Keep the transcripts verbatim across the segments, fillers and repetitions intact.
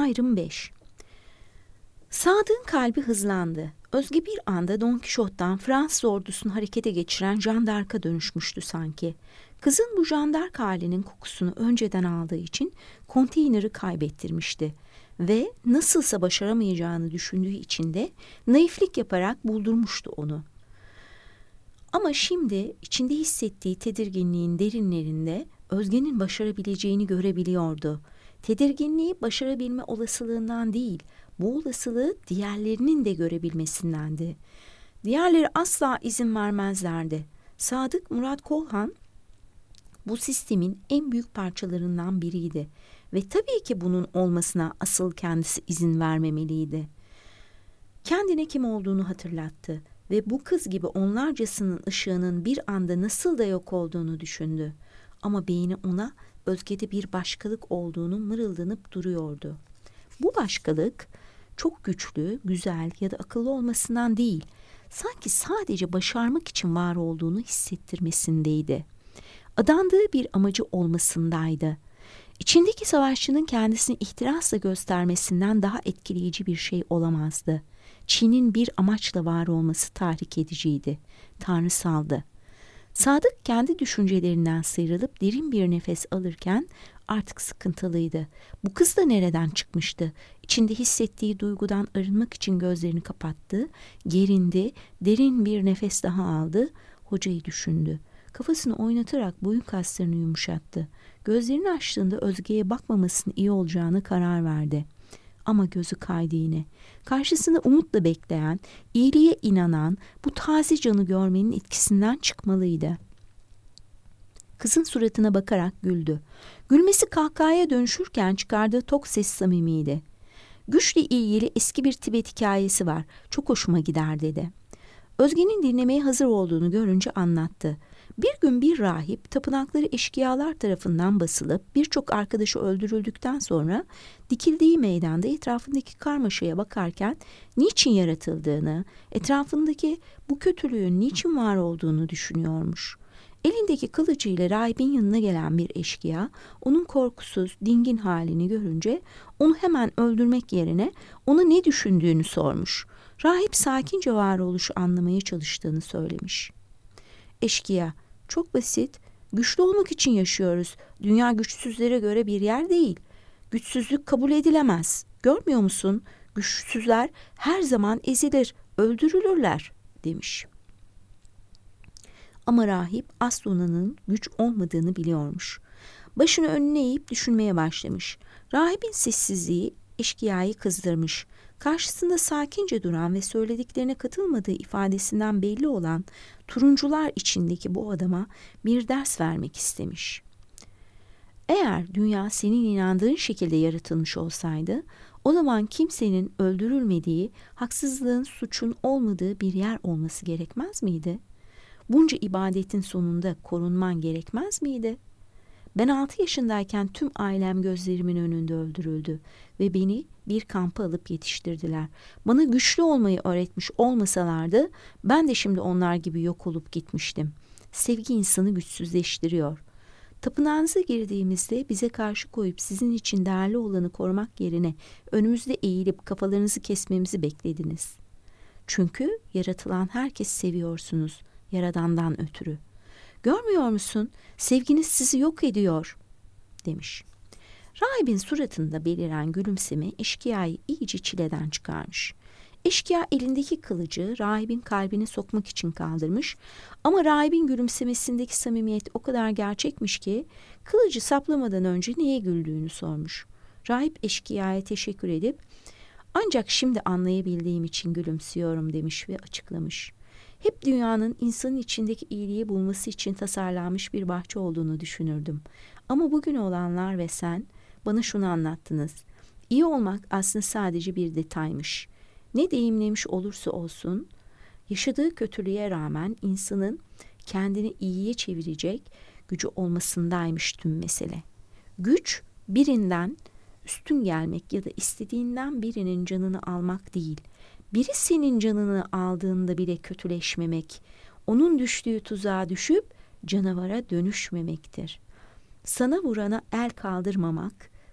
Ayrım beş. Sadık'ın kalbi hızlandı. Özge bir anda Don Kişot'tan Fransız ordusunu harekete geçiren Jeanne d'Arc'a dönüşmüştü sanki. Kızın bu Jeanne d'Arc halinin kokusunu önceden aldığı için konteyneri kaybettirmişti. Ve nasılsa başaramayacağını düşündüğü için de naiflik yaparak buldurmuştu onu. Ama şimdi içinde hissettiği tedirginliğin derinlerinde Özge'nin başarabileceğini görebiliyordu. Tedirginliği başarabilme olasılığından değil, bu olasılığı diğerlerinin de görebilmesindendi. Diğerleri asla izin vermezlerdi. Sadık Murat Kolhan bu sistemin en büyük parçalarından biriydi ve tabii ki bunun olmasına asıl kendisi izin vermemeliydi. Kendine kim olduğunu hatırlattı ve bu kız gibi onlarcasının ışığının bir anda nasıl da yok olduğunu düşündü. Ama beyni ona Özge'de bir başkalık olduğunu mırıldanıp duruyordu. Bu başkalık çok güçlü, güzel ya da akıllı olmasından değil, sanki sadece başarmak için var olduğunu hissettirmesindeydi. Adandığı bir amacı olmasındaydı. İçindeki savaşçının kendisini ihtirasla göstermesinden daha etkileyici bir şey olamazdı. Çin'in bir amaçla var olması tahrik ediciydi, tanrısaldı. Sadık kendi düşüncelerinden sıyrılıp derin bir nefes alırken artık sıkıntılıydı. Bu kız da nereden çıkmıştı? İçinde hissettiği duygudan arınmak için gözlerini kapattı, gerindi, derin bir nefes daha aldı, hocayı düşündü. Kafasını oynatarak boyun kaslarını yumuşattı. Gözlerini açtığında Özge'ye bakmamasının iyi olacağını karar verdi. Ama gözü kaydı yine. Karşısında umutla bekleyen, iyiliğe inanan bu taze canı görmenin etkisinden çıkmalıydı. Kızın suratına bakarak güldü. Gülmesi kahkahaya dönüşürken çıkardığı tok ses samimiydi. Güçle ilgili eski bir Tibet hikayesi var. Çok hoşuma gider dedi. Özge'nin dinlemeye hazır olduğunu görünce anlattı. Bir gün bir rahip tapınakları eşkıyalar tarafından basılıp birçok arkadaşı öldürüldükten sonra dikildiği meydanda etrafındaki karmaşaya bakarken niçin yaratıldığını, etrafındaki bu kötülüğün niçin var olduğunu düşünüyormuş. Elindeki kılıcıyla rahibin yanına gelen bir eşkıya onun korkusuz, dingin halini görünce onu hemen öldürmek yerine ona ne düşündüğünü sormuş. Rahip sakince varoluşu anlamaya çalıştığını söylemiş. Eşkıya, çok basit, güçlü olmak için yaşıyoruz. Dünya güçsüzlere göre bir yer değil. Güçsüzlük kabul edilemez. Görmüyor musun? Güçsüzler her zaman ezilir, öldürülürler demiş. Ama rahip Aslana'nın güç olmadığını biliyormuş. Başını önüne eğip düşünmeye başlamış. Rahibin sessizliği eşkıyayı kızdırmış. Karşısında sakince duran ve söylediklerine katılmadığı ifadesinden belli olan turuncular içindeki bu adama bir ders vermek istemiş. Eğer dünya senin inandığın şekilde yaratılmış olsaydı, o zaman kimsenin öldürülmediği, haksızlığın, suçun olmadığı bir yer olması gerekmez miydi? Bunca ibadetin sonunda korunman gerekmez miydi? Ben altı yaşındayken tüm ailem gözlerimin önünde öldürüldü ve beni bir kampa alıp yetiştirdiler. Bana güçlü olmayı öğretmiş olmasalardı ben de şimdi onlar gibi yok olup gitmiştim. Sevgi insanı güçsüzleştiriyor. Tapınağınıza girdiğimizde bize karşı koyup sizin için değerli olanı korumak yerine önümüzde eğilip kafalarınızı kesmemizi beklediniz. Çünkü yaratılan herkes seviyorsunuz, Yaradan'dan ötürü. Görmüyor musun? Sevginiz sizi yok ediyor, demiş. Rahibin suratında beliren gülümseme eşkıyayı iyice çileden çıkarmış. Eşkıya elindeki kılıcı rahibin kalbine sokmak için kaldırmış ama rahibin gülümsemesindeki samimiyet o kadar gerçekmiş ki kılıcı saplamadan önce niye güldüğünü sormuş. Rahip eşkıyaya teşekkür edip ancak şimdi anlayabildiğim için gülümsüyorum demiş ve açıklamış. Hep dünyanın insanın içindeki iyiliği bulması için tasarlanmış bir bahçe olduğunu düşünürdüm. Ama bugün olanlar ve sen bana şunu anlattınız. İyi olmak aslında sadece bir detaymış. Ne deyimlemiş olursa olsun, yaşadığı kötülüğe rağmen insanın kendini iyiye çevirecek gücü olmasındaymış tüm mesele. Güç birinden üstün gelmek ya da istediğinden birinin canını almak değil. Biri senin canını aldığında bile kötüleşmemek, onun düştüğü tuzağa düşüp canavara dönüşmemektir. Sana vurana el kaldırmamak,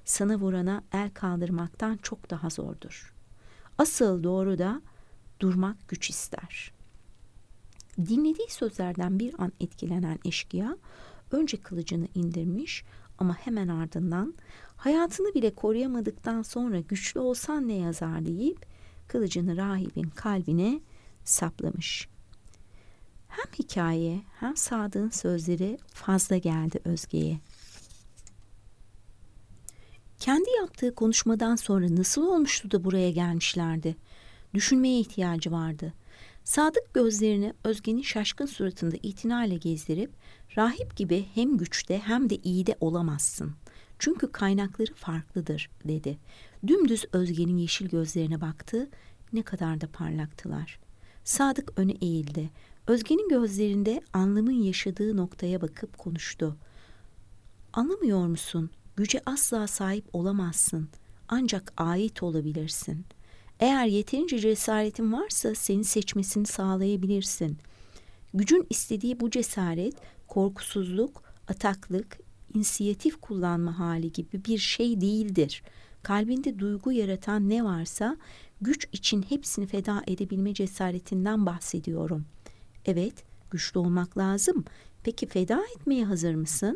sana vurana el kaldırmaktan çok daha zordur. Asıl doğru da durmak güç ister. Dinlediği sözlerden bir an etkilenen eşkıya önce kılıcını indirmiş ama hemen ardından hayatını bile koruyamadıktan sonra güçlü olsan ne yazar deyip kılıcını rahibin kalbine saplamış. Hem hikaye hem Sadık'ın sözleri fazla geldi Özge'ye. Kendi yaptığı konuşmadan sonra nasıl olmuştu da buraya gelmişlerdi? Düşünmeye ihtiyacı vardı. Sadık gözlerini Özge'nin şaşkın suratında itinayla gezdirip rahip gibi hem güçte hem de iyi de olamazsın. Çünkü kaynakları farklıdır dedi. Dümdüz Özge'nin yeşil gözlerine baktı. Ne kadar da parlaktılar. Sadık öne eğildi. Özge'nin gözlerinde anlamın yaşadığı noktaya bakıp konuştu. Anlamıyor musun? Güce asla sahip olamazsın. Ancak ait olabilirsin. Eğer yeterince cesaretin varsa seni seçmesini sağlayabilirsin. Gücün istediği bu cesaret, korkusuzluk, ataklık, inisiyatif kullanma hali gibi bir şey değildir. Kalbinde duygu yaratan ne varsa güç için hepsini feda edebilme cesaretinden bahsediyorum. Evet, güçlü olmak lazım. Peki feda etmeye hazır mısın?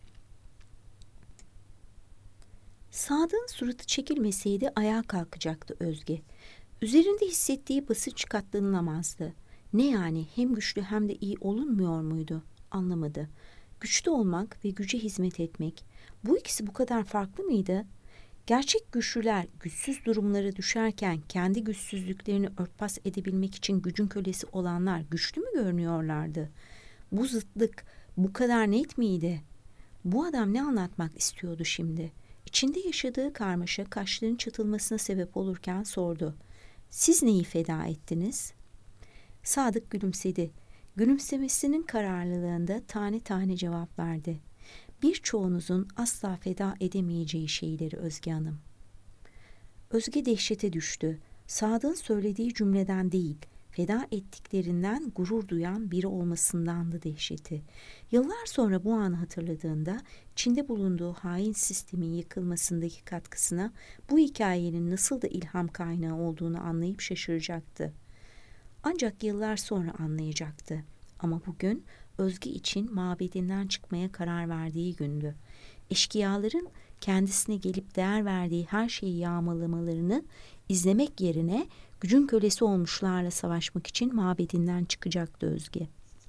Sadık'ın suratı çekilmeseydi ayağa kalkacaktı Özge. Üzerinde hissettiği basınç katlanılamazdı. Ne yani hem güçlü hem de iyi olunmuyor muydu? Anlamadı. Güçlü olmak ve güce hizmet etmek, bu ikisi bu kadar farklı mıydı? Gerçek güçlüler güçsüz durumlara düşerken kendi güçsüzlüklerini örtbas edebilmek için gücün kölesi olanlar güçlü mü görünüyorlardı? Bu zıtlık bu kadar net miydi? Bu adam ne anlatmak istiyordu şimdi? İçinde yaşadığı karmaşa kaşların çatılmasına sebep olurken sordu. Siz neyi feda ettiniz? Sadık gülümsedi. Gülümsemesinin kararlılığında tane tane cevap verdi. Birçoğunuzun asla feda edemeyeceği şeyleri Özge Hanım. Özge dehşete düştü. Sadık'ın söylediği cümleden değil, feda ettiklerinden gurur duyan biri olmasındandı dehşeti. Yıllar sonra bu anı hatırladığında içinde bulunduğu hain sistemin yıkılmasındaki katkısına bu hikayenin nasıl da ilham kaynağı olduğunu anlayıp şaşıracaktı. Ancak yıllar sonra anlayacaktı. Ama bugün Özge için mabedinden çıkmaya karar verdiği gündü. Eşkıyaların kendisine gelip değer verdiği her şeyi yağmalamalarını izlemek yerine gücün kölesi olmuşlarla savaşmak için mabedinden çıkacaktı Özge.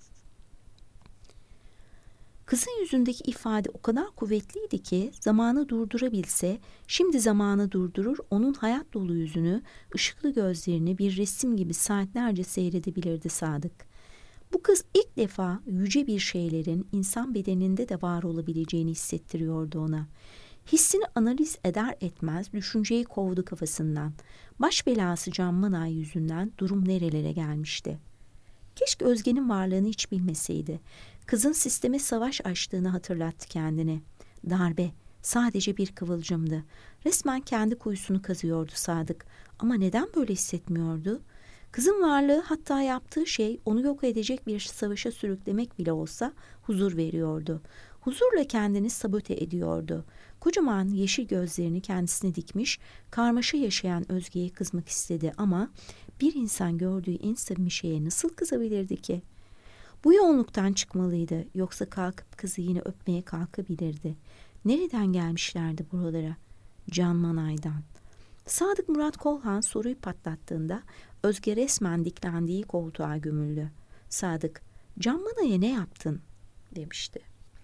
Kızın yüzündeki ifade o kadar kuvvetliydi ki zamanı durdurabilse şimdi zamanı durdurur, onun hayat dolu yüzünü, ışıklı gözlerini bir resim gibi saatlerce seyredebilirdi Sadık. Bu kız ilk defa yüce bir şeylerin insan bedeninde de var olabileceğini hissettiriyordu ona. Hissini analiz eder etmez düşünceyi kovdu kafasından. Baş belası Can Manay yüzünden durum nerelere gelmişti. Keşke Özge'nin varlığını hiç bilmeseydi. Kızın sisteme savaş açtığını hatırlattı kendine. Darbe sadece bir kıvılcımdı. Resmen kendi kuyusunu kazıyordu Sadık. Ama neden böyle hissetmiyordu? Kızın varlığı, hatta yaptığı şey onu yok edecek bir savaşa sürüklemek bile olsa huzur veriyordu. Huzurla kendini sabote ediyordu. Kocaman yeşil gözlerini kendisine dikmiş, karmaşa yaşayan Özge'ye kızmak istedi ama bir insan gördüğü en samimi şeye nasıl kızabilirdi ki? Bu yoğunluktan çıkmalıydı, yoksa kalkıp kızı yine öpmeye kalkabilirdi. Nereden gelmişlerdi buralara? Can Manay'dan. Sadık Murat Kolhan soruyu patlattığında Özge resmen diklendiği koltuğa gömüldü. Sadık, Can Manay'a ne yaptın? Demişti.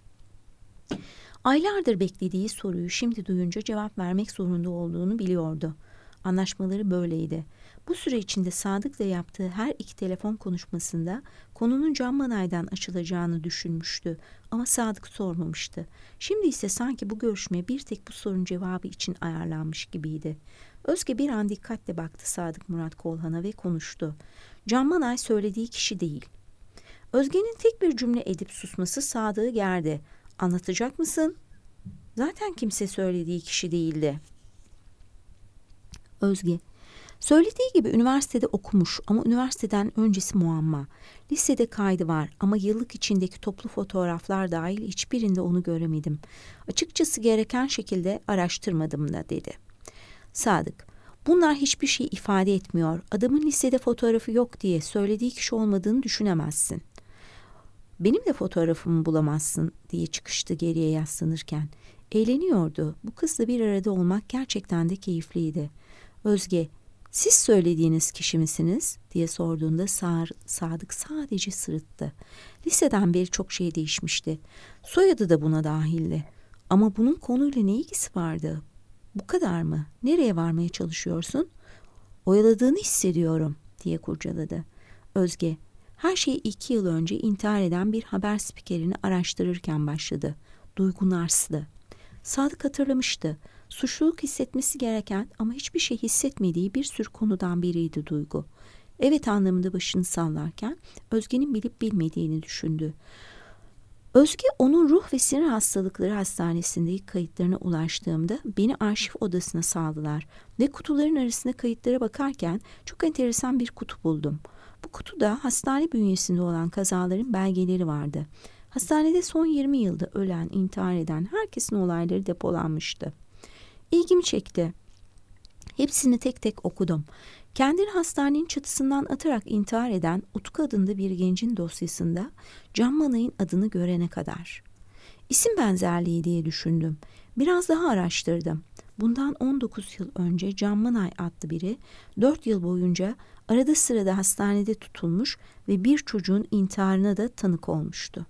Aylardır beklediği soruyu şimdi duyunca cevap vermek zorunda olduğunu biliyordu. Anlaşmaları böyleydi. Bu süre içinde Sadık'la yaptığı her iki telefon konuşmasında konunun Can Manay'dan açılacağını düşünmüştü. Ama Sadık sormamıştı. Şimdi ise sanki bu görüşme bir tek bu sorunun cevabı için ayarlanmış gibiydi. Özge bir an dikkatle baktı Sadık Murat Kolhan'a ve konuştu. Can Manay söylediği kişi değil. Özge'nin tek bir cümle edip susması Sadık'ı gerdi. Anlatacak mısın? Zaten kimse söylediği kişi değildi. Özge, Söylediği gibi üniversitede okumuş ama üniversiteden öncesi muamma. Lisede kaydı var ama yıllık içindeki toplu fotoğraflar dahil hiçbirinde onu göremedim. Açıkçası gereken şekilde araştırmadım da dedi. Sadık, bunlar hiçbir şey ifade etmiyor. Adamın lisede fotoğrafı yok diye söylediği kişi olmadığını düşünemezsin. Benim de fotoğrafımı bulamazsın diye çıkıştı geriye yaslanırken. Eğleniyordu. Bu kızla bir arada olmak gerçekten de keyifliydi. Özge, siz söylediğiniz kişi misiniz diye sorduğunda Sağır, Sadık sadece sırıttı. Liseden beri çok şey değişmişti. Soyadı da buna dahildi. Ama bunun konuyla ne ilgisi vardı? Bu kadar mı? Nereye varmaya çalışıyorsun? Oyaladığını hissediyorum diye kurcaladı. Özge, her şey iki yıl önce intihar eden bir haber spikerini araştırırken başladı. Duygu Nars'dı. Sadık hatırlamıştı. Suçluluk hissetmesi gereken ama hiçbir şey hissetmediği bir sürü konudan biriydi Duygu. Evet anlamında başını sallarken Özge'nin bilip bilmediğini düşündü. Özge onun ruh ve sinir hastalıkları hastanesindeki kayıtlarına ulaştığımda beni arşiv odasına saldılar ve kutuların arasında kayıtlara bakarken çok enteresan bir kutu buldum. Bu kutuda hastane bünyesinde olan kazaların belgeleri vardı. Hastanede son yirmi yılda ölen, intihar eden herkesin olayları depolanmıştı. İlgimi çekti. Hepsini tek tek okudum. Kendini hastanenin çatısından atarak intihar eden Utku adında bir gencin dosyasında Can Manay'ın adını görene kadar. İsim benzerliği diye düşündüm. Biraz daha araştırdım. Bundan on dokuz yıl önce Can Manay adlı biri dört yıl boyunca arada sırada hastanede tutulmuş ve bir çocuğun intiharına da tanık olmuştu.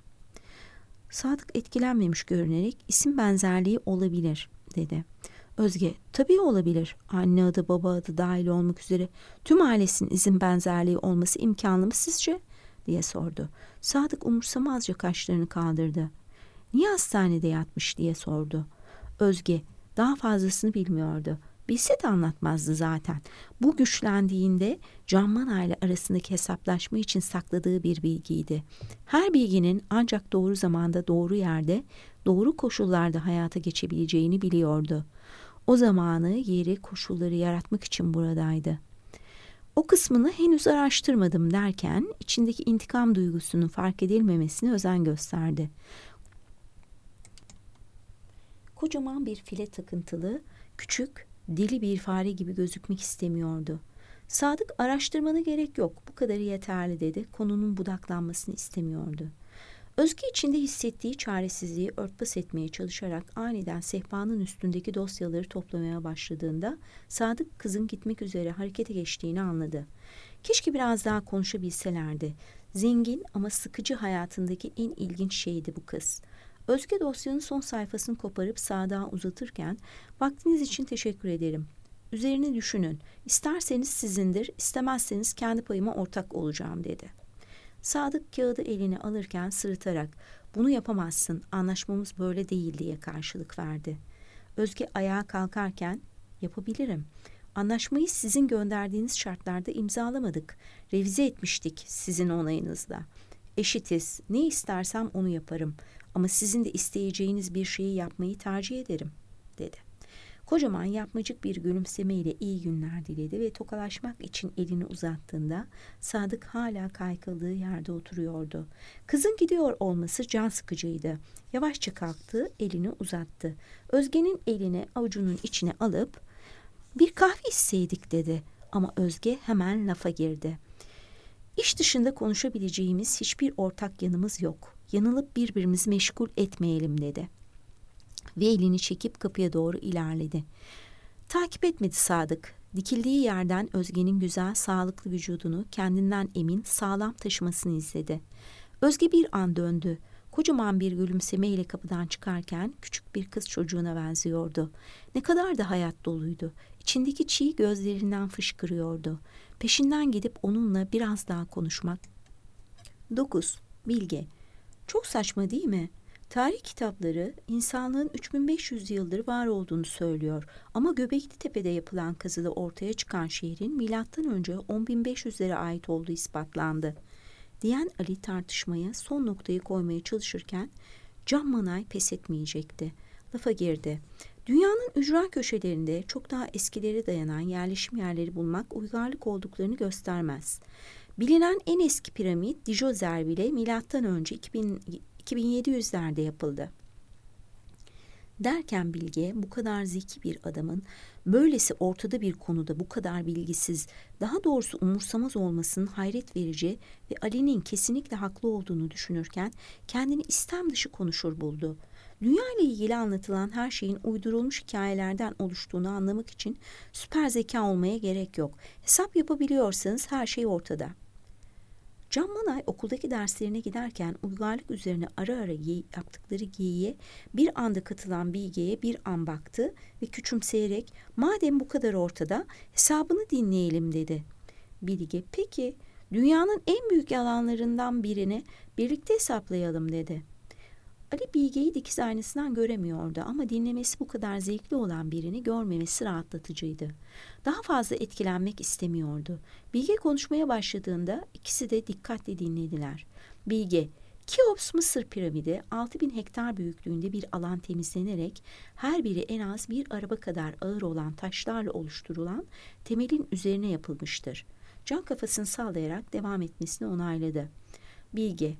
Sadık etkilenmemiş görünerek isim benzerliği olabilir dedi. Özge, tabii olabilir. Anne adı, baba adı dahil olmak üzere tüm ailesinin isim benzerliği olması imkanlı mı sizce? Diye sordu. Sadık umursamazca kaşlarını kaldırdı. Niye hastanede yatmış diye sordu. Özge, daha fazlasını bilmiyordu. Bilse de anlatmazdı zaten. Bu güçlendiğinde Can Manay'la arasındaki hesaplaşma için sakladığı bir bilgiydi. Her bilginin ancak doğru zamanda, doğru yerde, doğru koşullarda hayata geçebileceğini biliyordu. O zamanı, yeri, koşulları yaratmak için buradaydı. O kısmını henüz araştırmadım derken içindeki intikam duygusunun fark edilmemesine özen gösterdi. Kocaman bir file takıntılı, küçük, deli bir fare gibi gözükmek istemiyordu. Sadık, araştırmana gerek yok, bu kadarı yeterli dedi. Konunun budaklanmasını istemiyordu. Özge içinde hissettiği çaresizliği örtbas etmeye çalışarak aniden sehpanın üstündeki dosyaları toplamaya başladığında Sadık kızın gitmek üzere harekete geçtiğini anladı. Keşke biraz daha konuşabilselerdi. Zengin ama sıkıcı hayatındaki en ilginç şeydi bu kız. Özge dosyanın son sayfasını koparıp Sadık'a uzatırken "Vaktiniz için teşekkür ederim. Üzerine düşünün. İsterseniz sizindir, istemezseniz kendi payıma ortak olacağım" dedi. Sadık kağıdı eline alırken sırıtarak "Bunu yapamazsın, anlaşmamız böyle değil" diye karşılık verdi. Özge ayağa kalkarken "Yapabilirim. Anlaşmayı sizin gönderdiğiniz şartlarda imzalamadık. Revize etmiştik sizin onayınızla. Eşitiz. Ne istersem onu yaparım. Ama sizin de isteyeceğiniz bir şeyi yapmayı tercih ederim" dedi. Kocaman yapmacık bir gülümsemeyle iyi günler diledi ve tokalaşmak için elini uzattığında Sadık hala kaykıldığı yerde oturuyordu. Kızın gidiyor olması can sıkıcıydı. Yavaşça kalktı, elini uzattı. Özge'nin elini avucunun içine alıp "Bir kahve içseydik" dedi. Ama Özge hemen lafa girdi. "İş dışında konuşabileceğimiz hiçbir ortak yanımız yok. Yanılıp birbirimizi meşgul etmeyelim" dedi. Ve elini çekip kapıya doğru ilerledi. Takip etmedi Sadık. Dikildiği yerden Özge'nin güzel, sağlıklı vücudunu kendinden emin, sağlam taşımasını izledi. Özge bir an döndü. Kocaman bir gülümsemeyle kapıdan çıkarken küçük bir kız çocuğuna benziyordu. Ne kadar da hayat doluydu. İçindeki çiğ gözlerinden fışkırıyordu. Peşinden gidip onunla biraz daha konuşmak. dokuz. Bilge. Çok saçma değil mi? Tarih kitapları insanlığın üç bin beş yüz yıldır var olduğunu söylüyor ama Göbekli Tepe'de yapılan kazıda ortaya çıkan şehrin milattan önce on bin beş yüzlere ait olduğu ispatlandı diyen Ali tartışmaya son noktayı koymaya çalışırken Can Manay pes etmeyecekti. Lafa girdi. Dünyanın ücra köşelerinde çok daha eskilere dayanan yerleşim yerleri bulmak uygarlık olduklarını göstermez. Bilinen en eski piramit Djoser bile milattan önce iki bin, iki bin yedi yüzlerde yapıldı. Derken Bilge bu kadar zeki bir adamın böylesi ortada bir konuda bu kadar bilgisiz, daha doğrusu umursamaz olmasının hayret verici ve Ali'nin kesinlikle haklı olduğunu düşünürken kendini istem dışı konuşur buldu. Dünya ile ilgili anlatılan her şeyin uydurulmuş hikayelerden oluştuğunu anlamak için süper zeka olmaya gerek yok. Hesap yapabiliyorsanız her şey ortada. Can Manay okuldaki derslerine giderken uygarlık üzerine ara ara giy- yaptıkları geyiğe bir anda katılan Bilge'ye bir an baktı ve küçümseyerek madem bu kadar ortada hesabını dinleyelim dedi. Bilge peki dünyanın en büyük yalanlarından birini birlikte hesaplayalım dedi. Ali Bilge'yi dikiz aynasından göremiyordu ama dinlemesi bu kadar zevkli olan birini görmemesi rahatlatıcıydı. Daha fazla etkilenmek istemiyordu. Bilge konuşmaya başladığında ikisi de dikkatle dinlediler. Bilge, Keops Mısır piramidi altı bin hektar büyüklüğünde bir alan temizlenerek her biri en az bir araba kadar ağır olan taşlarla oluşturulan temelin üzerine yapılmıştır. Can kafasını sallayarak devam etmesini onayladı. Bilge,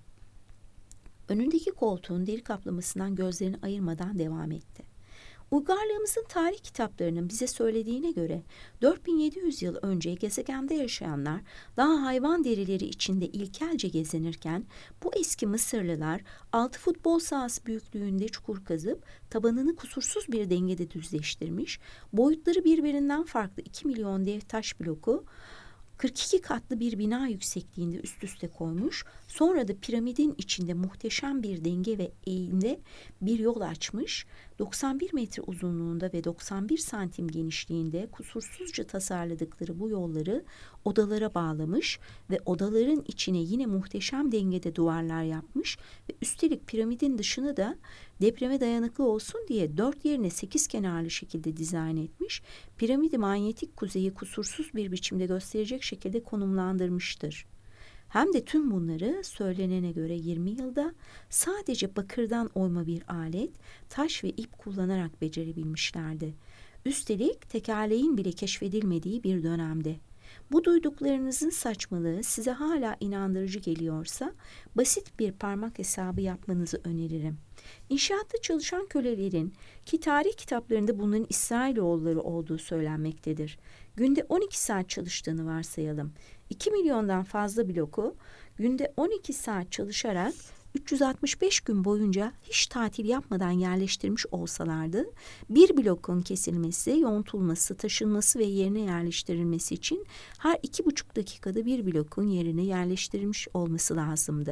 önündeki koltuğun deri kaplamasından gözlerini ayırmadan devam etti. Uygarlığımızın tarih kitaplarının bize söylediğine göre dört bin yedi yüz yıl önce gezegende yaşayanlar daha hayvan derileri içinde ilkelce gezinirken bu eski Mısırlılar altı futbol sahası büyüklüğünde çukur kazıp tabanını kusursuz bir dengede düzleştirmiş, boyutları birbirinden farklı iki milyon dev taş bloku kırk iki katlı bir bina yüksekliğinde üst üste koymuş, sonra da piramidin içinde muhteşem bir denge ve eğimde bir yol açmış, doksan bir metre uzunluğunda ve doksan bir santim genişliğinde kusursuzca tasarladıkları bu yolları odalara bağlamış ve odaların içine yine muhteşem dengede duvarlar yapmış ve üstelik piramidin dışını da depreme dayanıklı olsun diye dört yerine sekiz kenarlı şekilde dizayn etmiş, piramidi manyetik kuzeyi kusursuz bir biçimde gösterecek şekilde konumlandırmıştır. Hem de tüm bunları söylenene göre yirmi yılda sadece bakırdan oyma bir alet, taş ve ip kullanarak becerebilmişlerdi. Üstelik tekerleğin bile keşfedilmediği bir dönemde. Bu duyduklarınızın saçmalığı size hala inandırıcı geliyorsa basit bir parmak hesabı yapmanızı öneririm. İnşaatta çalışan kölelerin ki tarih kitaplarında bunların İsrailoğulları olduğu söylenmektedir. Günde on iki saat çalıştığını varsayalım. iki milyondan fazla bloku günde on iki saat çalışarak üç yüz altmış beş gün boyunca hiç tatil yapmadan yerleştirmiş olsalardı, bir blokun kesilmesi, yontulması, taşınması ve yerine yerleştirilmesi için her iki buçuk dakikada bir blokun yerine yerleştirilmiş olması lazımdı.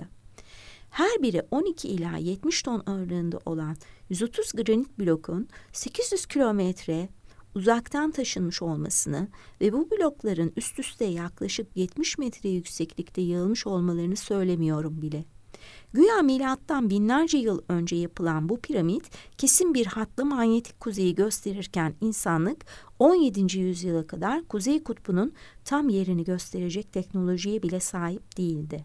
Her biri on iki ila yetmiş ton ağırlığında olan yüz otuz granit blokun sekiz yüz kilometre uzaktan taşınmış olmasını ve bu blokların üst üste yaklaşık yetmiş metre yükseklikte yığılmış olmalarını söylemiyorum bile. Güya milattan binlerce yıl önce yapılan bu piramit kesin bir hatlı manyetik kuzeyi gösterirken insanlık on yedinci yüzyıla kadar Kuzey Kutbu'nun tam yerini gösterecek teknolojiye bile sahip değildi.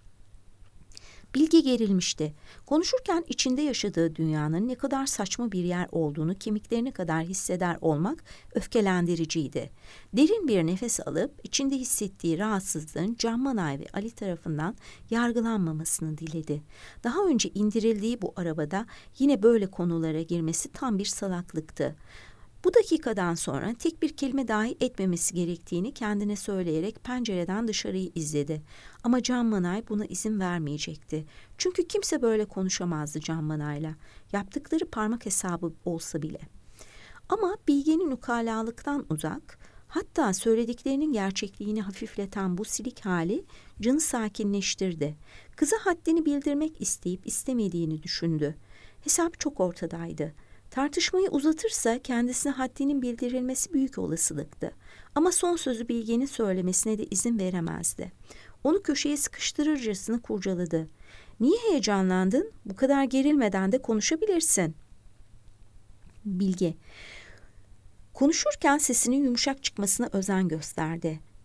Bilge gerilmişti. Konuşurken içinde yaşadığı dünyanın ne kadar saçma bir yer olduğunu kemiklerine kadar hisseder olmak öfkelendiriciydi. Derin bir nefes alıp içinde hissettiği rahatsızlığın Can Manay ve Ali tarafından yargılanmamasını diledi. Daha önce indirildiği bu arabada yine böyle konulara girmesi tam bir salaklıktı. Bu dakikadan sonra tek bir kelime dahi etmemesi gerektiğini kendine söyleyerek pencereden dışarıyı izledi. Ama Can Manay buna izin vermeyecekti. Çünkü kimse böyle konuşamazdı Can Manay'la. Yaptıkları parmak hesabı olsa bile. Ama Bilge'nin ukalalıktan uzak, hatta söylediklerinin gerçekliğini hafifleten bu silik hali canı sakinleştirdi. Kıza haddini bildirmek isteyip istemediğini düşündü. Hesap çok ortadaydı. Tartışmayı uzatırsa kendisine haddinin bildirilmesi büyük olasılıktı. Ama son sözü Bilge'nin söylemesine de izin veremezdi. Onu köşeye sıkıştırırcasına kurcaladı. "Niye heyecanlandın? Bu kadar gerilmeden de konuşabilirsin." Bilge, konuşurken sesinin yumuşak çıkmasına özen gösterdi.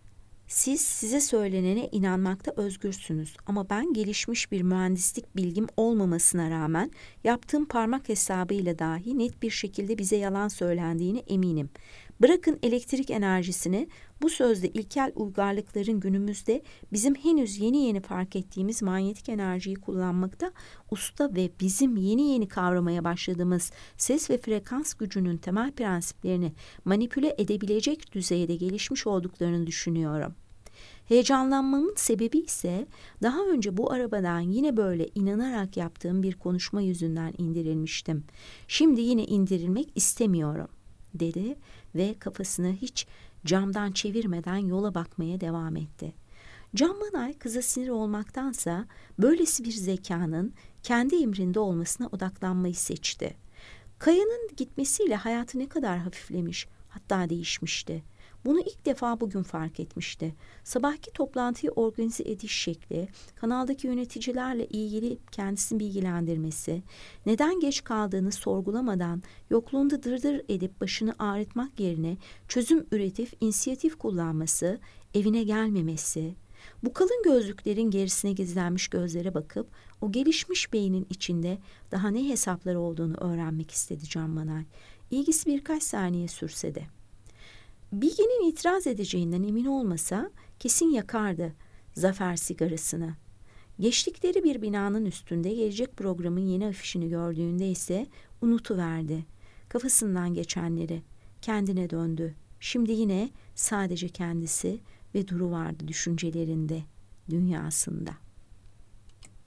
Siz size söylenene inanmakta özgürsünüz ama ben gelişmiş bir mühendislik bilgim olmamasına rağmen yaptığım parmak hesabıyla dahi net bir şekilde bize yalan söylendiğine eminim. Bırakın elektrik enerjisini, bu sözde ilkel uygarlıkların günümüzde bizim henüz yeni yeni fark ettiğimiz manyetik enerjiyi kullanmakta usta ve bizim yeni yeni kavramaya başladığımız ses ve frekans gücünün temel prensiplerini manipüle edebilecek düzeyde gelişmiş olduklarını düşünüyorum. Heyecanlanmamın sebebi ise daha önce bu arabadan yine böyle inanarak yaptığım bir konuşma yüzünden indirilmiştim. Şimdi yine indirilmek istemiyorum, dedi ve kafasını hiç camdan çevirmeden yola bakmaya devam etti. Can Manay kıza sinir olmaktansa böylesi bir zekanın kendi emrinde olmasına odaklanmayı seçti. Kaya'nın gitmesiyle hayatı ne kadar hafiflemiş, hatta değişmişti. Bunu ilk defa bugün fark etmişti. Sabahki toplantıyı organize ediş şekli, kanaldaki yöneticilerle ilgili kendisini bilgilendirmesi, neden geç kaldığını sorgulamadan yokluğunda dırdır edip başını ağrıtmak yerine çözüm üretip inisiyatif kullanması, evine gelmemesi, bu kalın gözlüklerin gerisine gizlenmiş gözlere bakıp o gelişmiş beynin içinde daha ne hesaplar olduğunu öğrenmek istedi Can Manay. İlgisi birkaç saniye sürse de. Bilge'nin itiraz edeceğinden emin olmasa kesin yakardı zafer sigarasını. Geçtikleri bir binanın üstünde gelecek programın yeni afişini gördüğünde ise unutuverdi. Kafasından geçenleri, kendine döndü. Şimdi yine sadece kendisi ve Duru vardı düşüncelerinde, dünyasında.